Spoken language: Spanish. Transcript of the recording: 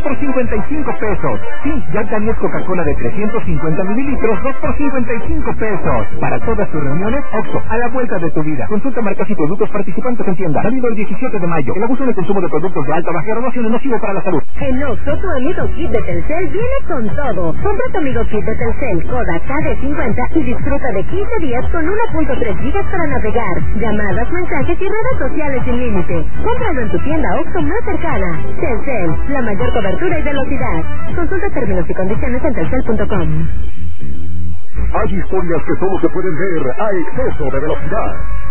por 55 pesos. Sí, Jack Daniels Coca-Cola de 350 mililitros, 2 por 55 pesos. Para todas tus reuniones, Oxxo, a la vuelta de tu vida. Consulta marcas y productos participantes en tienda. Válido el 17 de mayo. El abuso en el consumo de productos de alta o baja graduación es nocivo para la salud. En Oxxo, tu amigo Kit de Telcel viene con todo. Compra tu amigo Kit de Telcel, Kodak KD50 y disfruta de 15 días con 1.3 gigas para navegar, llamadas, mensajes y redes sociales sin límite. Cómpralo en tu tienda Oxxo más cercana. Telcel, la mayor cobertura y velocidad. Consulta términos y condiciones en telcel.com. Hay historias que solo se pueden ver a exceso de velocidad.